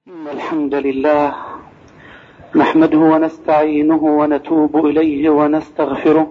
الحمد لله نحمده ونستعينه ونتوب إليه ونستغفره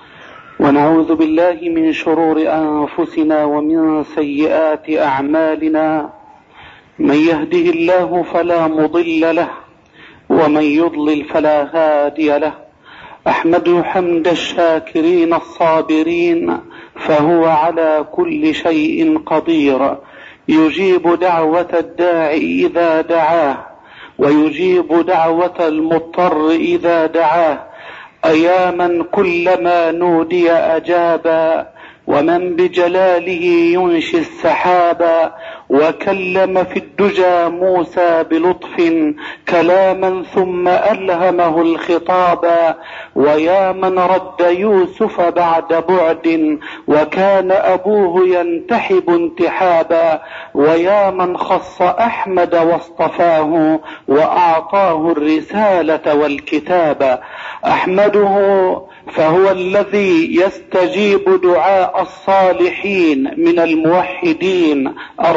ونعوذ بالله من شرور أنفسنا ومن سيئات أعمالنا. من يهده الله فلا مضل له ومن يضلل فلا هادي له. أحمد حمد الشاكرين الصابرين فهو على كل شيء قدير، يجيب دعوة الداعي إذا دعاه ويجيب دعوة المضطر إذا دعاه. أيا من كلما نودي أجابا، ومن بجلاله ينشي السحابا، وكلم في الدجى موسى بلطف كلاما ثم ألهمه الخطابا. ويا من رد يوسف بعد بعد وكان أبوه ينتحب انتحابا. ويا من خص أحمد واصطفاه وأعطاه الرسالة والكتابا. أحمده فهو الذي يستجيب دعاء الصالحين من الموحدين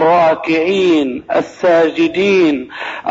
الراكعين الساجدين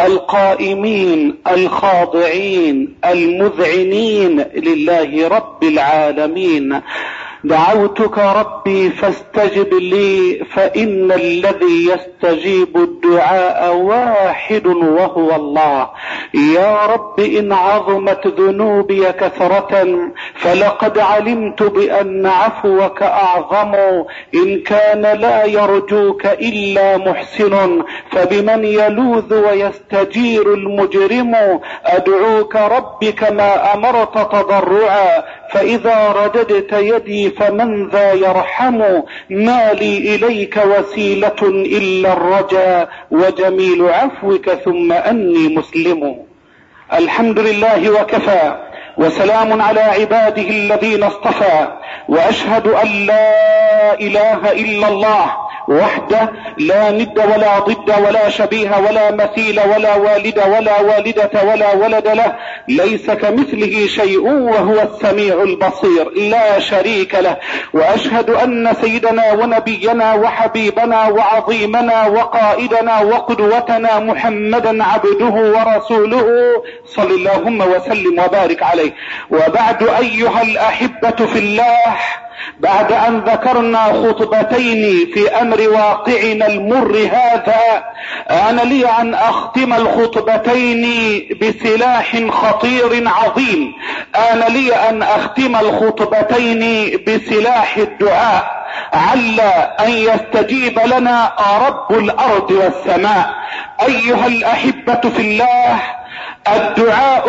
القائمين الخاضعين المذعنين لله رب العالمين. دعوتك ربي فاستجب لي، فإن الذي يستجيب الدعاء واحد وهو الله. يا رب إن عظمت ذنوبي كثرة فلقد علمت بأن عفوك أعظم. إن كان لا يرجوك إلا محسن فبمن يلوذ ويستجير المجرم. أدعوك ربي كما أمرت تضرعا، فإذا رددت يدي فمن ذا يرحم. ما لي إليك وسيلة إلا الرجاء وجميل عفوك ثم أني مسلم. الحمد لله وكفى، وسلام على عباده الذين اصطفى. وأشهد أن لا إله إلا الله وحده لا ند ولا ضد ولا شبيه ولا مثيل ولا والد ولا والدة ولا ولد له، ليس كمثله شيء وهو السميع البصير لا شريك له. وأشهد أن سيدنا ونبينا وحبيبنا وعظيمنا وقائدنا وقدوتنا محمدا عبده ورسوله صلى اللهم وسلم وبارك عليه. وبعد أيها الأحبة في الله، بعد أن ذكرنا خطبتين في أمر واقعنا المر هذا، أنا لي أن أختم الخطبتين بسلاح خطير عظيم. أنا لي أن أختم الخطبتين بسلاح الدعاء، عل أن يستجيب لنا رب الأرض والسماء. أيها الأحبة في الله، الدعاء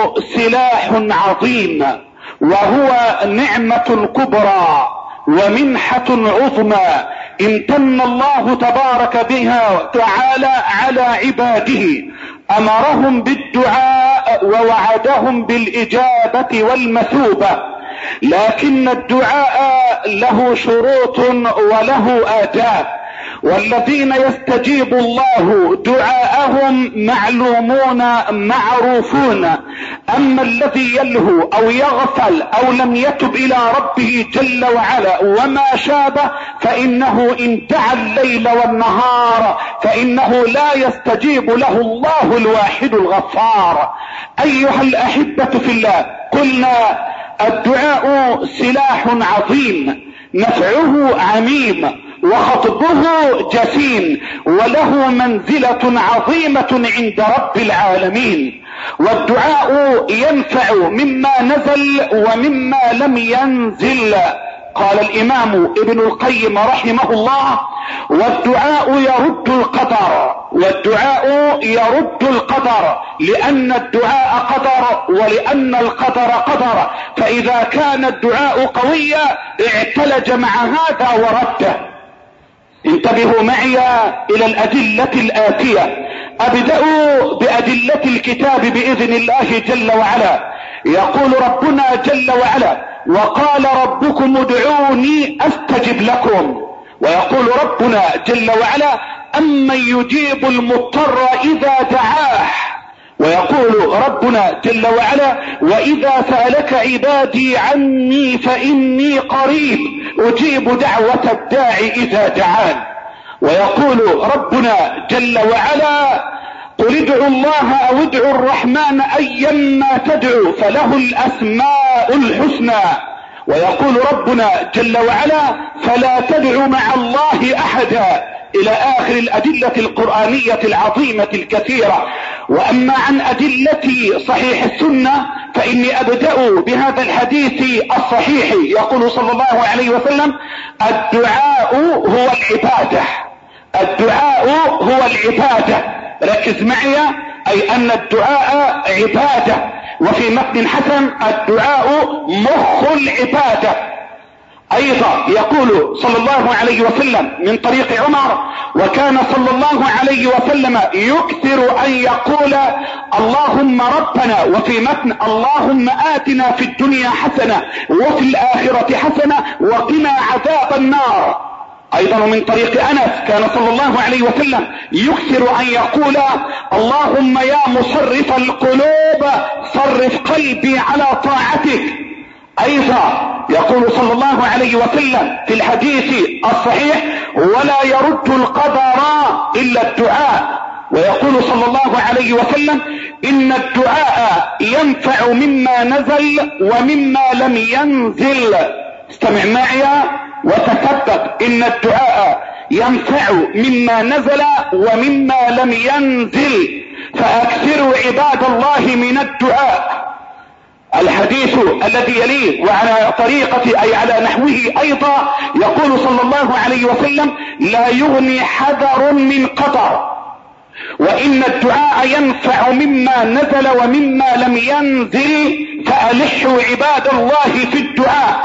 سلاح عظيم، وهو نعمة كبرى ومنحة عظمى امتن الله تبارك بها تعالى على عباده. أمرهم بالدعاء ووعدهم بالإجابة والمثوبة، لكن الدعاء له شروط وله آداب. والذين يستجيب الله دعاءهم معلومون معروفون. أما الذي يلهو أو يغفل أو لم يتب إلى ربه جل وعلا وما شابه، فإنه إن دعا الليل والنهار فإنه لا يستجيب له الله الواحد الغفار. أيها الأحبة في الله، قلنا الدعاء سلاح عظيم، نفعه عميم وخطبه جسيم، وله منزلة عظيمة عند رب العالمين. والدعاء ينفع مما نزل ومما لم ينزل. قال الإمام ابن القيم رحمه الله: والدعاء يرد القدر. والدعاء يرد القدر، لأن الدعاء قدر ولأن القدر قدر. فإذا كان الدعاء قويا اعتلج مع هذا ورده. انتبهوا معي إلى الأدلة الآتية. أبدأ بأدلة الكتاب بإذن الله جل وعلا. يقول ربنا جل وعلا: وقال ربكم ادعوني أستجب لكم. ويقول ربنا جل وعلا: أمن يجيب المضطر إذا دعاه. ويقول ربنا جل وعلا: وإذا سألك عبادي عني فإني قريب أجيب دعوة الداعي إذا دعان. ويقول ربنا جل وعلا: قل ادعوا الله او ادعوا الرحمن ايما تدعوا فله الاسماء الحسنى. ويقول ربنا جل وعلا فلا تدعوا مع الله احدا الى اخر الادلة القرآنية العظيمة الكثيرة. واما عن ادلة صحيح السنة فاني ابدأ بهذا الحديث الصحيح. يقول صلى الله عليه وسلم الدعاء هو العبادة. الدعاء هو العبادة. ركز معي، اي ان الدعاء عبادة. وفي متن حسن الدعاء مخ العبادة. ايضا يقول صلى الله عليه وسلم من طريق عمر وكان صلى الله عليه وسلم يكثر ان يقول اللهم ربنا، وفي متن اللهم آتنا في الدنيا حسنة وفي الآخرة حسنة وقنا عذاب النار. ايضا من طريق انس كان صلى الله عليه وسلم يكثر ان يقول اللهم يا مصرف القلوب صرف قلبي على طاعتك. ايضا يقول صلى الله عليه وسلم في الحديث الصحيح ولا يرد القدر الا الدعاء. ويقول صلى الله عليه وسلم ان الدعاء ينفع مما نزل ومما لم ينزل. استمع معي وتثبت، ان الدعاء ينفع مما نزل ومما لم ينزل، فاكثروا عباد الله من الدعاء. الحديث الذي يليه وعلى طريقة اي على نحوه ايضا يقول صلى الله عليه وسلم لا يغني حذر من قدر، وان الدعاء ينفع مما نزل ومما لم ينزل، فألحوا عباد الله في الدعاء.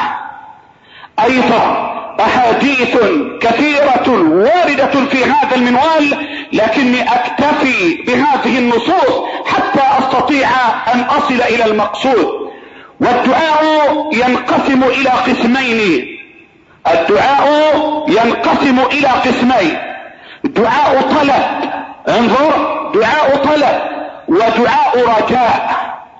ايضا احاديث كثيرة واردة في هذا المنوال، لكني اكتفي بهذه النصوص حتى استطيع ان اصل الى المقصود. والدعاء ينقسم الى قسمين. الدعاء ينقسم الى قسمين: دعاء طلب، انظر، دعاء طلب ودعاء رجاء.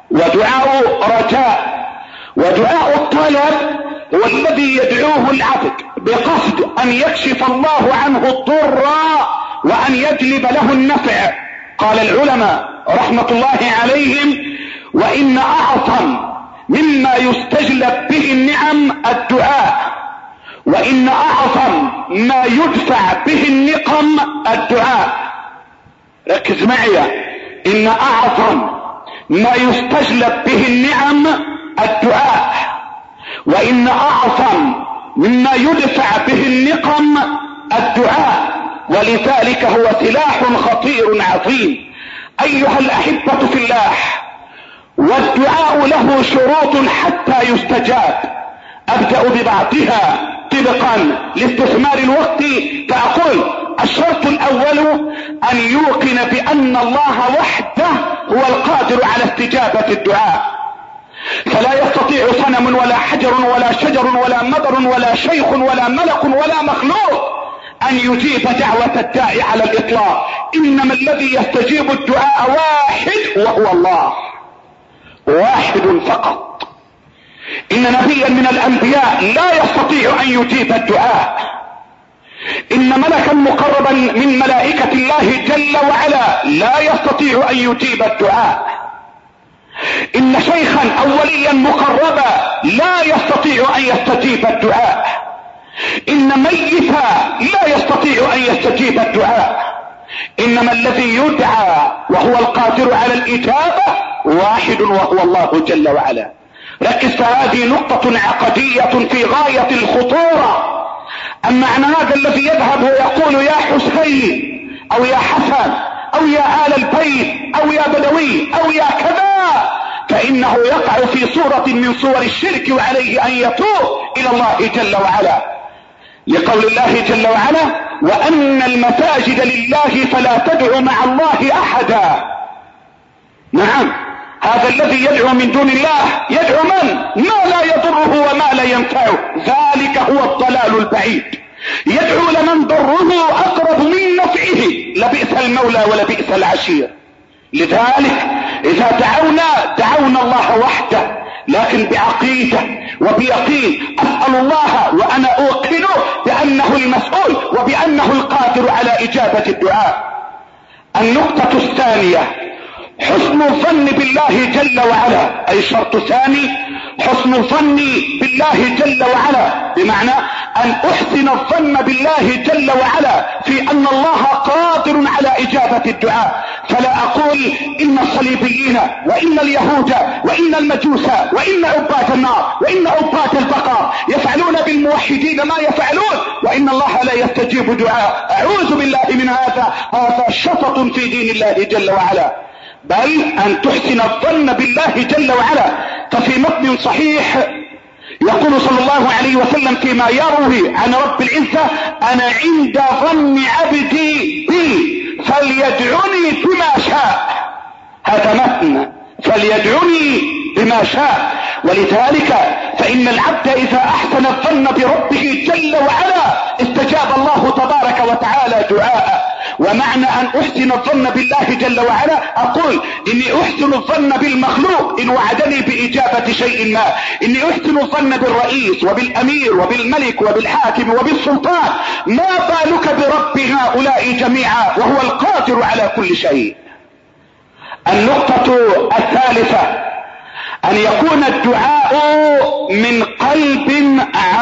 ودعاء الطلب هو الذي يدعوه العبد بقصد ان يكشف الله عنه الضر وان يجلب له النفع. قال العلماء رحمة الله عليهم وان اعظم مما يستجلب به النعم الدعاء، وان اعظم ما يدفع به النقم الدعاء. ركز معي، ان اعظم ما يستجلب به النعم الدعاء، وان اعظم مما يدفع به النقم الدعاء، ولذلك هو سلاح خطير عظيم. ايها الاحبة في الله، والدعاء له شروط حتى يستجاب. ابدأ ببعضها طبقا لاستثمار الوقت، فاقول الشرط الاول ان يوقن بان الله وحده هو القادر على استجابة الدعاء، فلا يستطيع صنم ولا حجر ولا شجر ولا مطر ولا شيخ ولا ملك ولا مخلوق ان يجيب دعوة الداعي على الاطلاق. انما الذي يستجيب الدعاء واحد وهو الله، واحد فقط. ان نبيا من الانبياء لا يستطيع ان يجيب الدعاء. ان ملكا مقربا من ملائكة الله جل وعلا لا يستطيع ان يجيب الدعاء. ان شيخا او وليا مقربا لا يستطيع ان يستجيب الدعاء. ان ميتا لا يستطيع ان يستجيب الدعاء. انما الذي يدعى وهو القادر على الاجابة واحد وهو الله جل وعلا. ركز، فهذه نقطة عقدية في غاية الخطورة. اما عن هذا الذي يذهب ويقول يا حسين او يا حسن او يا آل البيت او يا بدوي او يا كذا، فانه يقع في صورة من صور الشرك، وعليه ان يتوب الى الله جل وعلا، لقول الله جل وعلا وان المساجد لله فلا تدعوا مع الله احدا. نعم، هذا الذي يدعو من دون الله يدعو ما لا يضره وما لا ينفعه، ذلك هو الضلال البعيد. يدعو لمن ضره اقرب من نفعه، لبئس المولى ولبئس العشير. لذلك اذا دعونا الله وحده، لكن بعقيدة وبيقين. اسأل الله وانا اوقن بانه المسؤول وبانه القادر على اجابة الدعاء. النقطة الثانية حسن الظن بالله جل وعلا، اي شرط ثاني حسن الظن بالله جل وعلا، بمعنى ان احسن الظن بالله جل وعلا في ان الله قادر على اجابة الدعاء. فلا اقول ان الصليبيين وان اليهود وان المجوس وان عباد النار وان عباد البقر يفعلون بالموحدين ما يفعلون وان الله لا يستجيب دعاء. اعوذ بالله من هذا شطط في دين الله جل وعلا، بل ان تحسن الظن بالله جل وعلا. ففي متن صحيح يقول صلى الله عليه وسلم فيما يروي عن رب العزة: انا عند ظن عبدي بي فليدعني بما شاء. هذا متن فليدعني بما شاء. ولذلك فان العبد اذا احسن الظن بربه جل وعلا استجاب الله تبارك وتعالى دعاءه. ومعنى ان احسن الظن بالله جل وعلا اقول اني احسن الظن بالمخلوق ان وعدني باجابة شيء ما، اني احسن الظن بالرئيس وبالامير وبالملك وبالحاكم وبالسلطان، ما بالك برب هؤلاء جميعا وهو القادر على كل شيء. النقطة الثالثة ان يكون الدعاء من قلب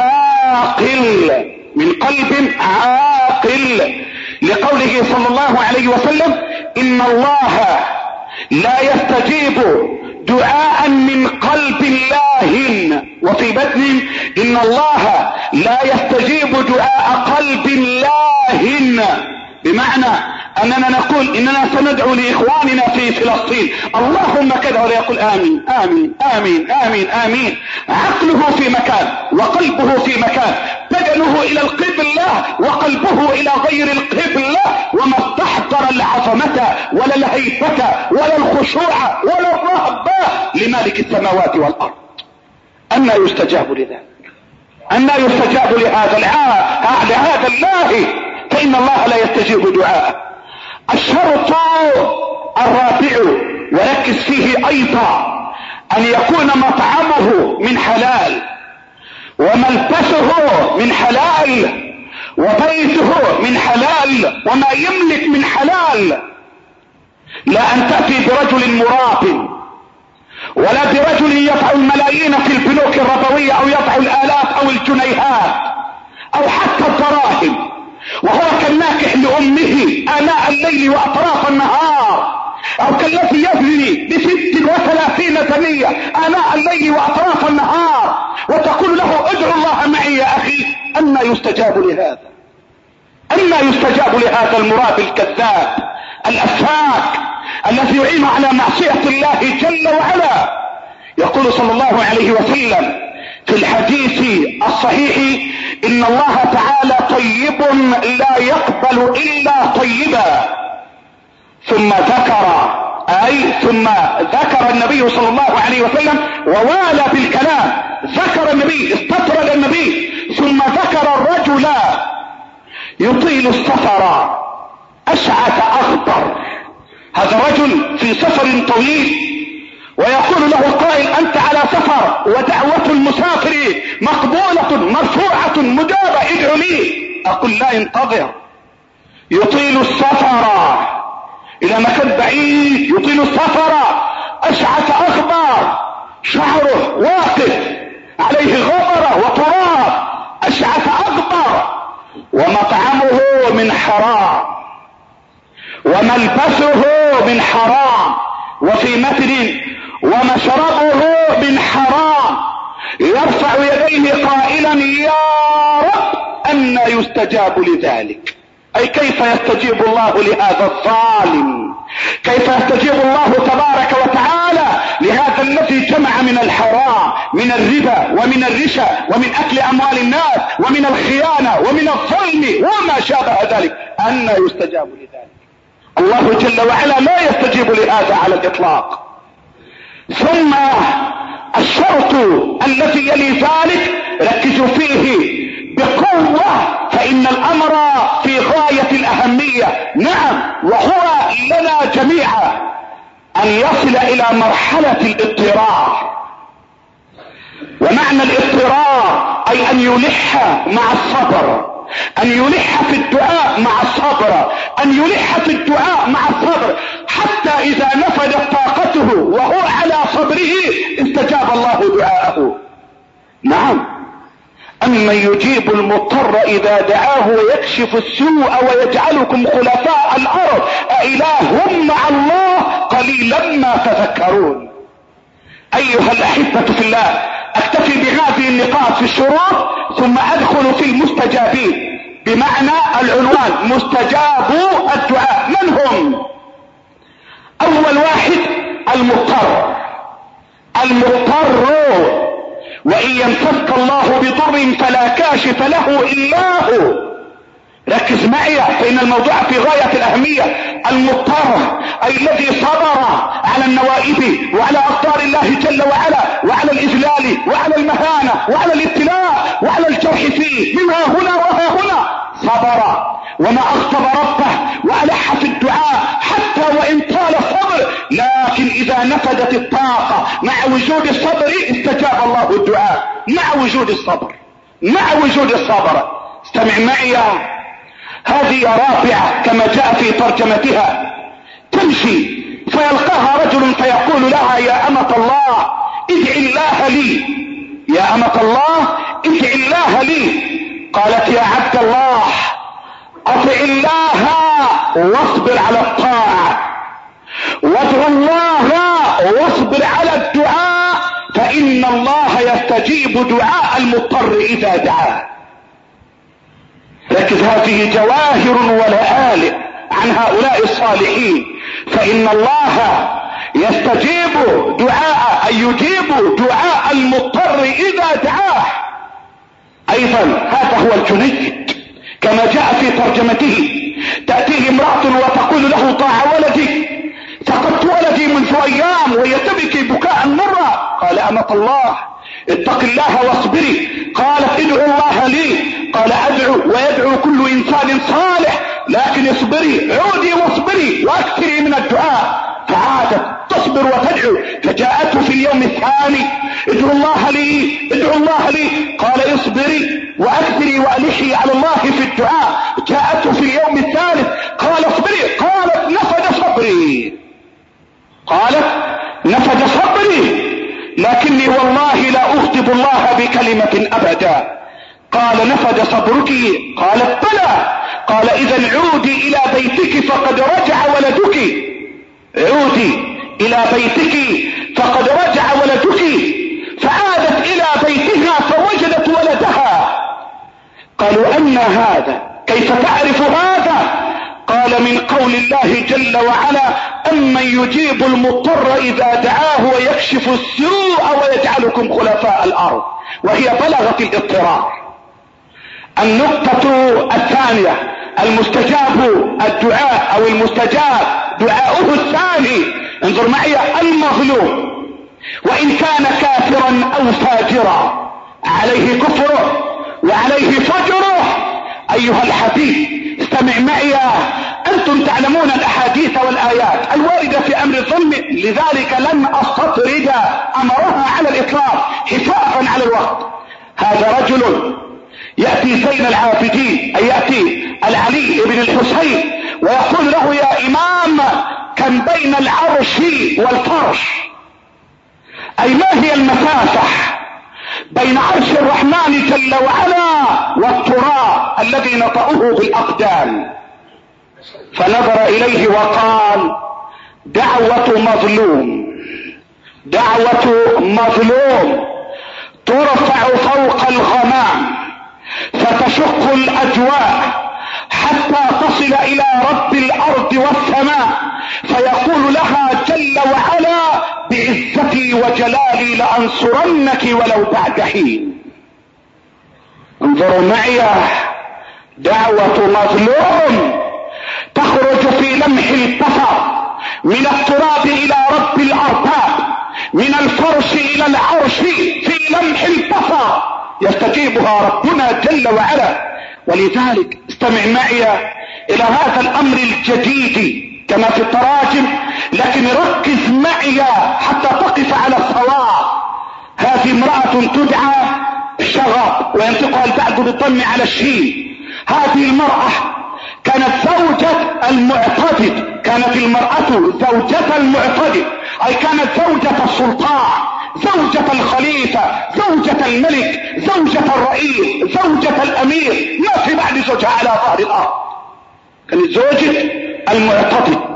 عاقل، من قلب عاقل، لقوله صلى الله عليه وسلم: ان الله لا يستجيب دعاء من قلب لاهٍ، وفي بدن: ان الله لا يستجيب دعاء قلب لاهٍ. بمعنى اننا نقول اننا سندعو لاخواننا في فلسطين اللهم كذا، ولا يقول امين امين امين امين امين. عقله في مكان وقلبه في مكان، بدنه الى القبلة وقلبه الى غير القبلة، وما استحضر العظمة ولا الهيبة ولا الخشوع ولا الرهبة لمالك السماوات والارض. أنى يستجاب لذلك؟ أنى يستجاب لهذا الله؟ فإن الله لا يستجيب دعاءه. الشرط الرابع وركز فيه ايضا ان يكون مطعمه من حلال، وملبسه من حلال، وبيته من حلال، وما يملك من حلال. لا ان تأتي برجل مراب، ولا برجل يضع الملايين في البنوك الربوية او يضع الالاف او الجنيهات او حتى الدراهم، وهو كالناكح لأمه آناء الليل وأطراف النهار، أو كالذي يزني ب36 زنية آناء الليل وأطراف النهار، وتقول له ادعو الله معي يا أخي. أنى يستجاب لهذا؟ أنى يستجاب لهذا المراب الكذاب الأفاك الذي يعين على معصية الله جل وعلا؟ يقول صلى الله عليه وسلم في الحديث الصحيح: ان الله تعالى طيب لا يقبل الا طيبا. ثم ذكر النبي صلى الله عليه وسلم ووالى بالكلام، ذكر النبي، استطرد النبي، ثم ذكر الرجل يطيل السفر اشعث اغبر. هذا رجل في سفر طويل، ويقول له القائل: انت على سفر، ودعوة المسافر مقبولة مرفوعة مجابة، ادعو لي. اقول: لا، انتظر. يطيل السفر الى مكان بعيد، يطيل السفر اشعث اغبر، شعره واقف عليه غبرة وتراب، اشعث اغبر، ومطعمه من حرام، وملبسه من حرام، وفي متن: ومشربه من حرام، يرفع يديه قائلا: يا رب أنى يستجاب لذلك؟ أي كيف يستجيب الله لهذا الظالم؟ كيف يستجيب الله تبارك وتعالى لهذا الذي جمع من الحرام، من الربا ومن الرشا ومن أكل أموال الناس ومن الخيانة ومن الظلم وما شابه ذلك؟ أنى يستجاب لذلك؟ الله جل وعلا لا يستجيب لهذا على الإطلاق. ثم الشرط الذي يلي ذلك ركزوا فيه بقوة، فإن الأمر في غاية الأهمية، نعم، وهو لنا جميعا، أن يصل إلى مرحلة الاضطرار. ومعنى الاضطرار أي أن يلح مع الصبر، ان يلح في الدعاء مع الصبر، ان يلح في الدعاء مع الصبر، حتى اذا نفدت طاقته وهو على صبره استجاب الله دعاءه. نعم، أمن يجيب المضطر إذا دعاه ويكشف السوء ويجعلكم خلفاء الأرض أإله مع الله قليلا ما تذكرون. أيها الأحبة في الله، أكتفي بهذه النقاط في الشروط ثم أدخل في المستجابين، بمعنى العنوان مستجابو الدعاء. من هم؟ أول واحد المضطر. المضطر وإن يمسسك الله بضر فلا كاشف له إلا هو. ركز معي فإن الموضوع في غاية الأهمية. المضطر أي الذي صبر على النوائب وعلى أقدار الله جل وعلا وعلى الإذلال وعلى المهانة وعلى الابتلاء وعلى الجرح فيه من ها هنا وها هنا، صبر وما أغضب ربه وألح في الدعاء حتى وإن طال الصبر، لكن إذا نفدت الطاقة مع وجود الصبر استجاب الله الدعاء. مع وجود الصبر، مع وجود الصبر. استمع معي، هذه رافعة كما جاء في ترجمتها، تمشي فيلقاها رجل فيقول لها يا أمة الله ادع الله لي، يا أمة الله ادع الله لي. قالت يا عبد الله اطع الله واصبر على الطاعة، وادع الله واصبر على الدعاء، فإن الله يستجيب دعاء المضطر إذا دعاه. لكن هذه جواهر ولآلئ عن هؤلاء الصالحين، فإن الله يستجيب دعاء أي يجيب دعاء المضطر إذا دعاه. أيضا هذا هو الجنيد كما جاء في ترجمته، تأتيه امرأة وتقول له طاع ولدي، فقدت ولدي منذ أيام وهي تبكي بكاء مرة. قال أمة الله اتق الله واصبري. قالت ادعو الله لي. قال ادعو ويدعو كل انسان صالح، لكن اصبري، عودي واصبري واكثري من الدعاء. فعادت تصبر وتدعو، فجاءته في اليوم الثاني ادعو الله لي، ادعو الله لي. قال اصبري واكثري والحي على الله في الدعاء. جاءته في اليوم الثالث قال اصبري. قالت نفد صبري، قالت نفد صبري، لكني والله لا اغضب الله بكلمة ابدا. قال نفد صبرك؟ قالت بلى. قال اذا عودي الى بيتك فقد رجع ولدك، عودي الى بيتك فقد رجع ولدك. فعادت الى بيتها فوجدت ولدها. قالوا ان هذا؟ كيف تعرف هذا؟ قال من قول الله جل وعلا أمن يجيب المضطر إذا دعاه ويكشف السوء ويجعلكم خلفاء الأرض، وهي بلغت الاضطرار. النقطة الثانية المستجاب الدعاء أو المستجاب دعاؤه الثاني. انظر معي، المظلوم وإن كان كافرا أو فاجرا، عليه كفره وعليه فجره. أيها الحبيب استمع معي، أنتم تعلمون الأحاديث والآيات الواردة في أمر الظلم، لذلك لن أستطرد أمرها على الإطلاق حفاظا على الوقت. هذا رجل يأتي زين العابدين، أي يأتي العلي بن الحسين ويقول له يا إمام كم بين العرش والفرش؟ أي ما هي المسافة بين عرش الرحمن جل وعلا والتراب الذي نطأه بالأقدام؟ فنظر إليه وقال دعوة مظلوم، دعوة مظلوم ترفع فوق الغمام فتشق الأجواء حتى تصل إلى رب الأرض والسماء، فيقول لها جل وعلا بعزتي وجلالي لأنصرنك ولو بعد حين. انظروا معي، دعوة مظلوم تخرج في لمح البصر من التراب إلى رب الأرباب، من الفرش إلى العرش في لمح البصر، يستجيبها ربنا جل وعلا. ولذلك استمع معي إلى هذا الأمر الجديد كما في التراجم، لكن ركز معي حتى تقف على الصواب. هذه امرأة تدعى شغب وينطقها البعض بالضم على الشين، هذه المرأة كانت زوجة المعتدد، كانت المرأة زوجة المعتدد، أي كانت زوجة السلطان، زوجة الخليفة، زوجة الملك، زوجة الرئيس، زوجة الأمير، ما في بعد زوجها على ظهر الأرض، كانت زوجة المعتدد.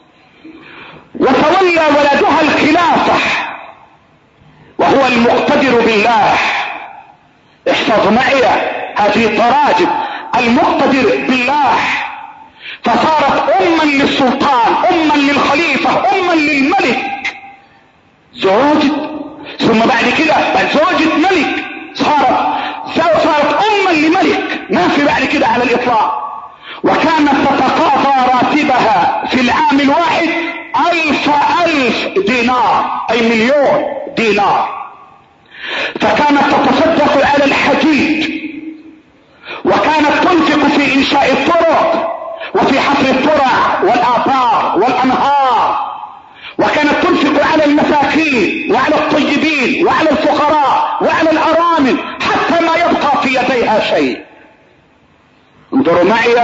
وتولى ولدها الخلافة وهو المقتدر بالله. احفظ معي هذه التراجم، المقتدر بالله، فصارت أما للسلطان، أما للخليفة، أما للملك، زوجة، ثم بعد كده بعد زوجة ملك صارت أما لملك، ما في بعد كده على الإطلاق. وكانت تتقاضى راتبها في العام الواحد 1000 دينار، أي 1,000,000 دينار. فكانت تتصدق على الحجيج، وكانت تنفق في إنشاء الطرق وفي حفر الترع والآثار والأنهار، وكانت تنفق على المساكين وعلى الطيبين وعلى الفقراء وعلى الأرامل حتى ما يبقى في يديها شيء. انظروا معي،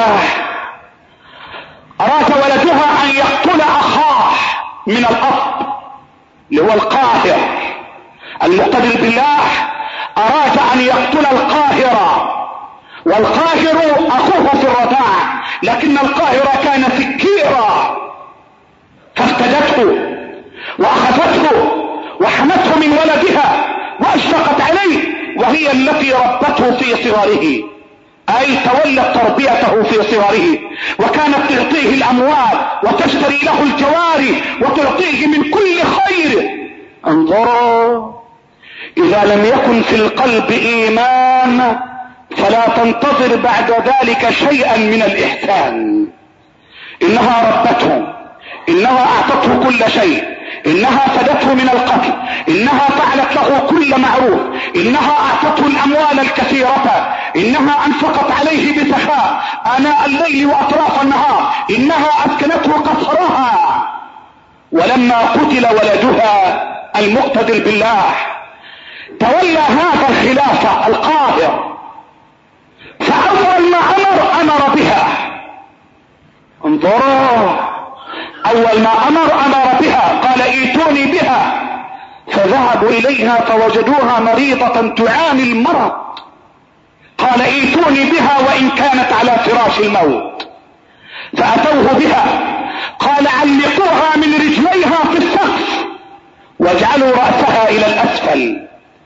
أراد ولدها أن يقتل أخاه من الأب اللي هو القاهر، المقتدر بالله أراد أن يقتل القاهر، والقاهر أخوه في الرضاع، لكن القاهر كان سكيرا، فافتدته وأخذته وحمته من ولدها وأشفقت عليه، وهي التي ربته في صغره، أي تولت تربيته في صغره، وكانت تعطيه الأموال وتشتري له الجواري وتعطيه من كل خير. انظروا، إذا لم يكن في القلب إيمان فلا تنتظر بعد ذلك شيئا من الإحسان. إنها ربته، إنها أعطته كل شيء، إنها فدته من القتل، إنها فعلت له كل معروف، إنها أعطته الأموال الكثيرة، إنها أنفقت عليه بسخاء آناء الليل وأطراف النهار، إنها أسكنته قصرها. ولما قتل ولدها المقتدر بالله تولى هذا الخلافة القاهر، فأول ما أمر بها، انظروا، أول ما أمر بها قال ائتوني بها، فذهبوا إليها فوجدوها مريضة تعاني المرض، قال ائتوني بها وإن كانت على فراش الموت، فأتوه بها، قال علقوها من رجليها في السقف واجعلوا رأسها إلى الأسفل،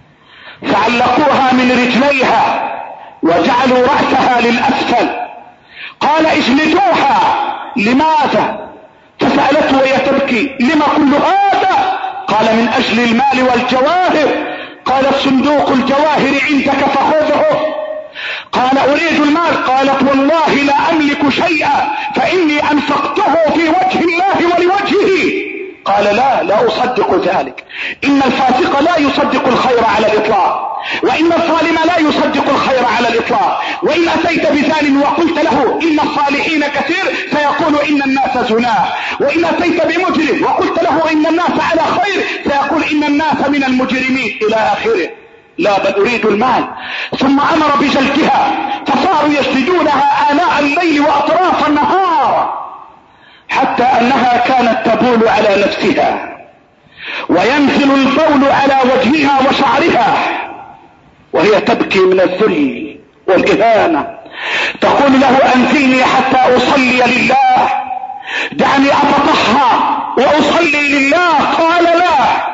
فعلقوها من رجليها وجعلوا رأسها للأسفل، قال اجلدوها، لماذا؟ فسألته وهي تبكي لما كل هذا؟ قال من أجل المال والجواهر. قال صندوق الجواهر عندك فخذه. قال أريد المال. قالت والله لا أملك شيئا فإني أنفقته في وجه الله ولوجهه. قال لا أصدق ذلك، إن الفاسق لا يصدق الخير على الإطلاق، وإن الظالم لا يصدق الخير على الإطلاق، وإن أتيت بزان وقلت له إن الصالحين كثير سيقول إن الناس زناه، وإن أتيت بمجرم وقلت له إن الناس على خير سيقول إن الناس من المجرمين إلى آخره. لا، بل أريد المال. ثم أمر بجلدها، فصاروا يسجدونها آناء الليل وأطراف النهار، حتى أنها كانت تبول على نفسها وينزل البول على وجهها وشعرها وهي تبكي من الذل والإهانة، تقول له أنزلني حتى أصلي لله، دعني أتطهر وأصلي لله. قال لا،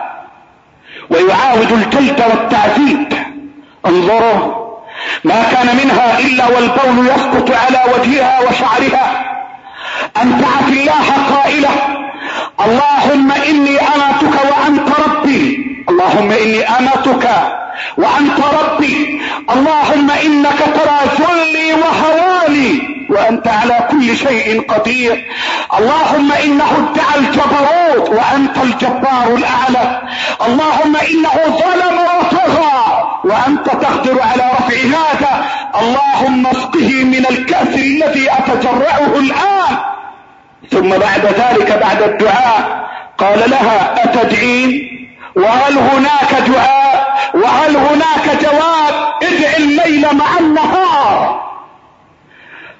ويعاود الجلد والتعذيب. انظروا، ما كان منها إلا والبول يسقط على وجهها وشعرها، أن تعف الله قائلة اللهم إني أماتك وأنت ربي، اللهم إني أماتك وأنت ربي، اللهم إنك ترى ذلي وهواني وأنت على كل شيء قدير، اللهم إنه ادعى الجبروت وأنت الجبار الأعلى، اللهم إنه ظلم وطغى وأنت تقدر على رفع هذا، اللهم اسقه من الكأس الذي أتجرعه الآن. ثم بعد ذلك بعد الدعاء قال لها أتدعين؟ وهل هناك دعاء؟ وهل هناك جواب؟ ادع الليل مع النهار.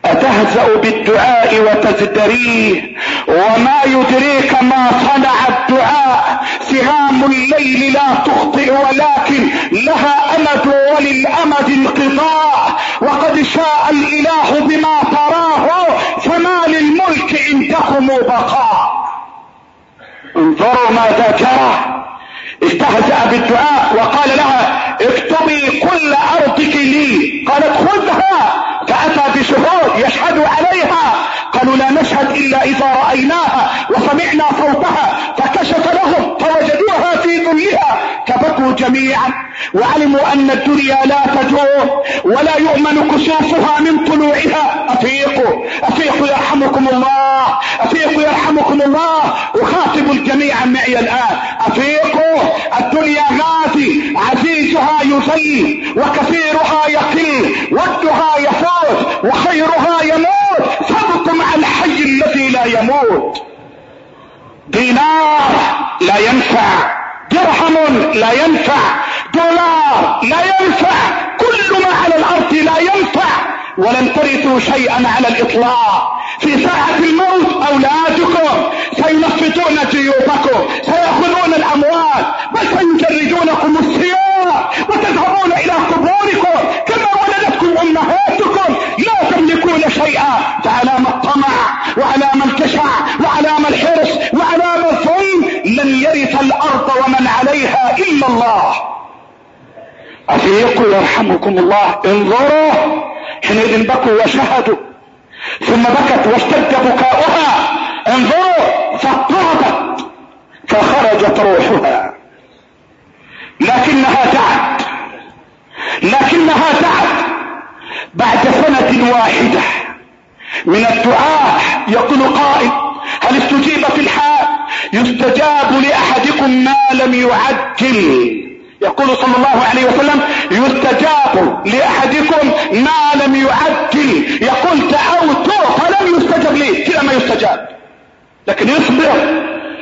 أتهزأ بالدعاء وتزدريه؟ وما يدريك ما صنع الدعاء؟ سهام الليل لا تخطئ ولكن لها أمد وللأمد انقضاء، وقد شاء الإله بما تراه، فما للملك عندكم بقاء. انظروا ماذا جرى. استهزأ بالدعاء وقال لها اكتبي كل أرضك لي. قالت خذها، فأتى بشهود يشهد عليها. قالوا لا نشهد إلا إذا رأيناها وسمعنا صوتها، فكشف لهم فوجدوها في ذلها، فبكوا جميعا وعلموا أن الدنيا لا تدور ولا يؤمن كسوفها من طلوعها. أفيقوا أفيقوا يرحمكم الله، أفيقوا يرحمكم الله. أخاطب الجميع معي الآن، أفيقوا، الدنيا غازي، عزيزها يذل وكثيرها يقل، ودها يفوز وخيرها يموت، فابقوا مع الحي الذي لا يموت. دينار لا ينفع، درهم لا ينفع، دولار لا ينفع، كل ما على الأرض لا ينفع، ولن ترثوا شيئا على الإطلاق. في ساعة الموت أولادكم سينفضون جيوبكم، سيأخذون الأموال، بل سيجردونكم الثياب وتذهبون إلى قبوركم كما ولدتكم أمهاتكم، لا تملكون شيئا. فعلام الطمع وعلام الجشع وعلام الحرص وعلام الظلم لن يرث الأرض ومن عليها إلا الله. أفيقوا يرحمكم الله. انظروا، حينئذ بكوا وشهدوا، ثم بكت واشتد بكاؤها. انظروا، فاضطربت فخرجت روحها، لكنها دعت بعد سنة واحدة من الدعاء. يقول قائل هل استجيبت الحال؟ يستجاب لأحدكم ما لم يعجل. يقول صلى الله عليه وسلم يستجاب لأحدكم ما لم يعجل. يقول دعوت فلم يستجب لي، كلا ما يستجاب. لكن اصبر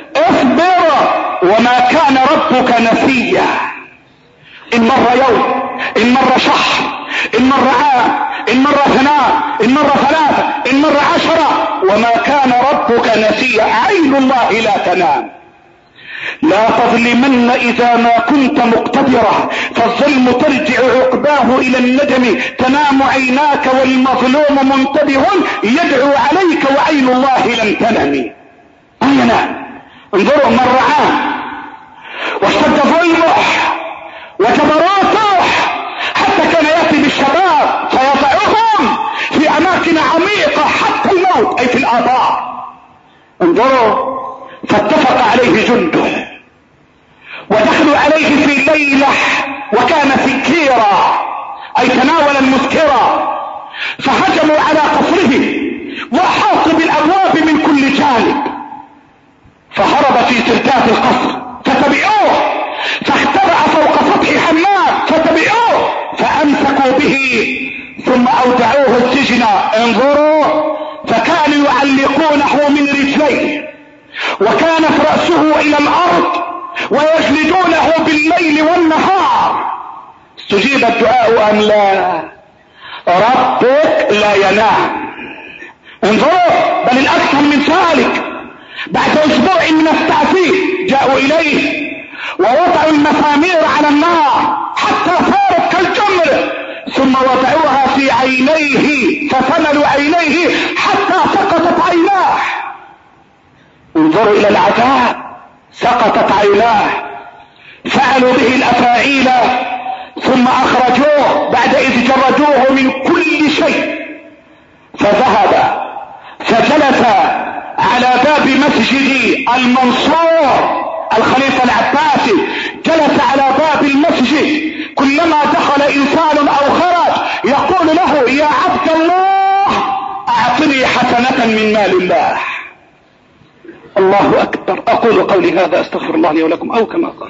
وما كان ربك نسيا. إن مر يوم، إن مر شهر، إن مر عام، إن مر اثنان، إن مر ثلاثة، إن مر 10، وما كان ربك نسيا. عين الله لا تنام. لا تظلمن إذا ما كنت مقتدرا، فالظلم ترجع عقباه إلى الندم. تنام عيناك والمظلوم منتبه يدعو عليك وعين الله لم تنم. ما ينام. انظروا، مر عام واشتد ظلمه وجبروته، حتى كان يأتي بالشباب فيضعهم في أماكن عميقة حتى الموت، أي في الآباء. انظروا، فاتفق عليه جنده ودخلوا عليه في ليلة وكان سكيرا، أي تناول المسكرة، فهجموا على قصره وحاطوا بالأبواب من كل جانب، فهرب في سردات القصر فتبعوه، فاختبأ فوق سطح حمام فتبعوه فأمسكوا به ثم أودعوه السجن. انظروا، فكانوا يعلقونه من رجليه وكانت رأسه إلى الأرض ويجلدونه بالليل والنهار. استجيب الدعاء أم لا؟ ربك لا ينام. انظروا، بل الأكثر من ذلك، بعد أسبوع من التعذيب جاءوا إليه ووضعوا المسامير على النار حتى صارت كالجمر، ثم وضعوها في عينيه فثملوا عينيه حتى سقطت عيناه. انظروا إلى العذاب، سقطت عيناه، فعلوا به الأفاعيل ثم أخرجوه بعد إذ جردوه من كل شيء، فذهب فجلس على باب مسجد المنصور الخليفة العباسي، جلس على باب المسجد، كلما دخل إنسان أو خرج يقول له يا عبد الله أعطني حسنة من مال الله. الله أكبر. أقول قولي هذا، أستغفر الله لي ولكم، أو كما قال.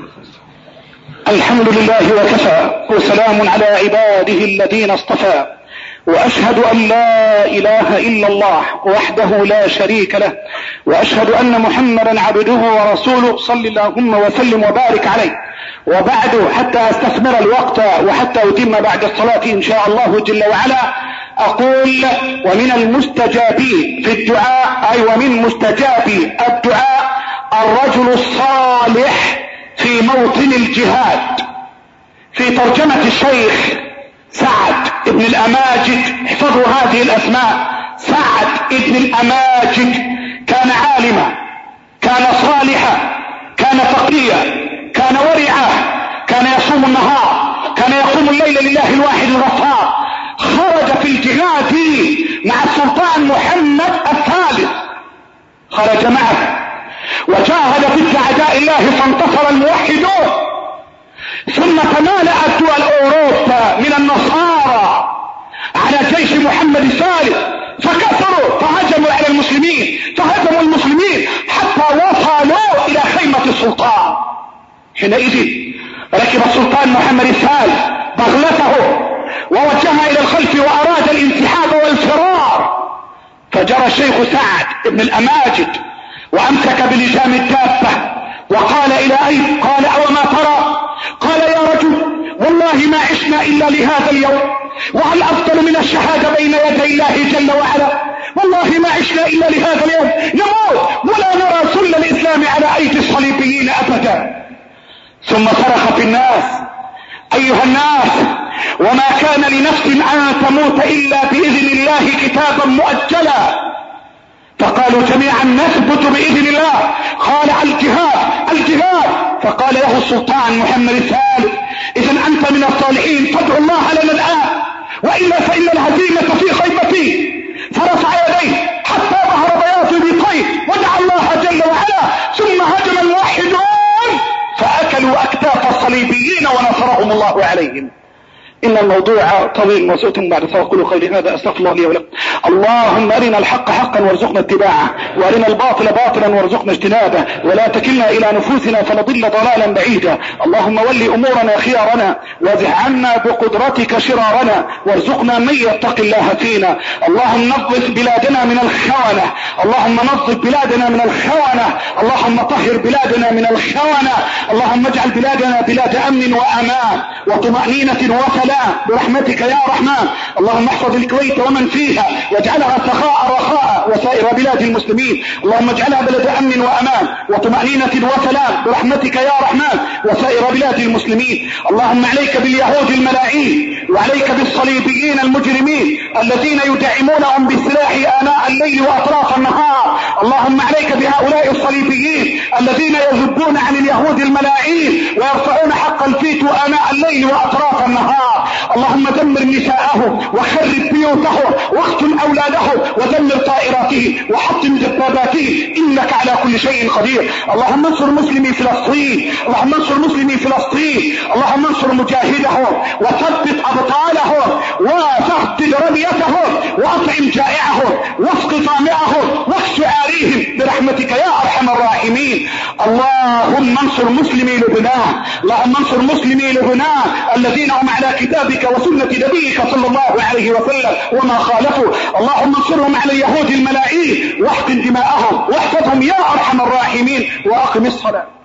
الحمد لله وكفى، وسلام على عباده الذين اصطفى، وأشهد أن لا إله إلا الله وحده لا شريك له، وأشهد أن محمدا عبده ورسوله، صل اللهم وسلم وبارك عليه. وبعد، حتى أستثمر الوقت وحتى أتم بعد الصلاة إن شاء الله جل وعلا، أقول ومن المستجابين في الدعاء، أي ومن مستجابي الدعاء الرجل الصالح في موطن الجهاد. في ترجمة الشيخ سعد ابن الأماجد، احفظوا هذه الأسماء، سعد ابن الأماجد كان عالما، كان صالحا، كان تقيا، كان ورعا، كان يصوم النهار، كان يقوم الليل لله الواحد الغفار. خرج في الجهاد مع السلطان محمد الثالث، خرج معه وجاهد ضد اعداء الله فانتصر الموحدون. ثم تمالأت دول اوروبا من النصارى على جيش محمد الثالث فكثروا فهجموا على المسلمين، فهزموا المسلمين حتى وصلوا الى خيمة السلطان. حينئذ ركب السلطان محمد الثالث بغلته ووجهها الى الخلف واراد الانسحاب والفرار، فجرى الشيخ سعد ابن الأماجد وامسك بلجام الدابة وقال الى اين؟ قال اوما ترى؟ قال يا رجل والله ما عشنا الا لهذا اليوم، وهل افضل من الشهادة بين يدي الله جل وعلا؟ والله ما عشنا الا لهذا اليوم، نموت ولا نرى سل الاسلام على ايدي الصليبيين ابدا. ثم صرخ في الناس: ايها الناس، وما كان لنفس ان تموت الا باذن الله كتابا مؤجلا. فقالوا جميعا: نثبت باذن الله. قال: الجهاد الجهاد. فقال له السلطان محمد الثالث: اذا انت من الصالحين فادعوا الله لنا الان، والا فان الهزيمه في خيمتي. فرفع يديه حتى ظهر بياض ابطيه ودعا الله جل وعلا، ثم هجم الموحدون فاكلوا اكتاف الصليبيين ونصرهم الله عليهم. إن الموضوع طويل وسئت بعد فأقول قولي هذا أستغفر الله لي ولكم. اللهم أرنا الحق حقا وارزقنا اتباعه، وأرنا الباطل باطلا وارزقنا اجتنابه، ولا تكلنا إلى نفوسنا فنضل ضلالا بعيدا. اللهم ول أمورنا خيارنا، وازح عنا بقدرتك شرارنا، وارزقنا من يتقي الله فينا. اللهم نظف بلادنا من الخونة، اللهم نظف بلادنا من الخونة، اللهم طهر بلادنا من الخونة. اللهم اجعل بلادنا بلاد أمن وأمان وطمأنينة وسلام برحمتك يا رحمن. اللهم احفظ الكويت ومن فيها واجعلها سخاء رخاء وسائر بلاد المسلمين. اللهم اجعلها بلد امن وامان وطمأنينة وسلام برحمتك يا رحمن وسائر بلاد المسلمين. اللهم عليك باليهود الملاعين، وعليك بالصليبيين المجرمين الذين يدعمونهم بالسلاح آناء الليل واطراف النهار. اللهم عليك بهؤلاء الصليبيين الذين يذبون عن اليهود الملاعين ويرفعون حق الفيتو آناء الليل واطراف النهار. اللهم دمر نساءهم وخرب بيوتهم واقتل اولادهم ودمر طائراتهم وحطم دباباتهم، انك على كل شيء قدير. اللهم انصر مسلمي فلسطين، اللهم انصر مسلمي فلسطين، اللهم انصر مجاهدهم وثبت ابطالهم وسدد رميتهم واطعم جائعهم واسق ظامئهم واكس عاريهم برحمتك يا ارحم الراحمين. اللهم انصر مسلمي لبنان، اللهم انصر مسلمي لبنان الذين هم على كتابك وسنة نبيك صلى الله عليه وسلم وما خالفوا. اللهم انصرهم على اليهود الملاعين واحقن دماءهم واحفظهم يا ارحم الراحمين. واقم الصلاة.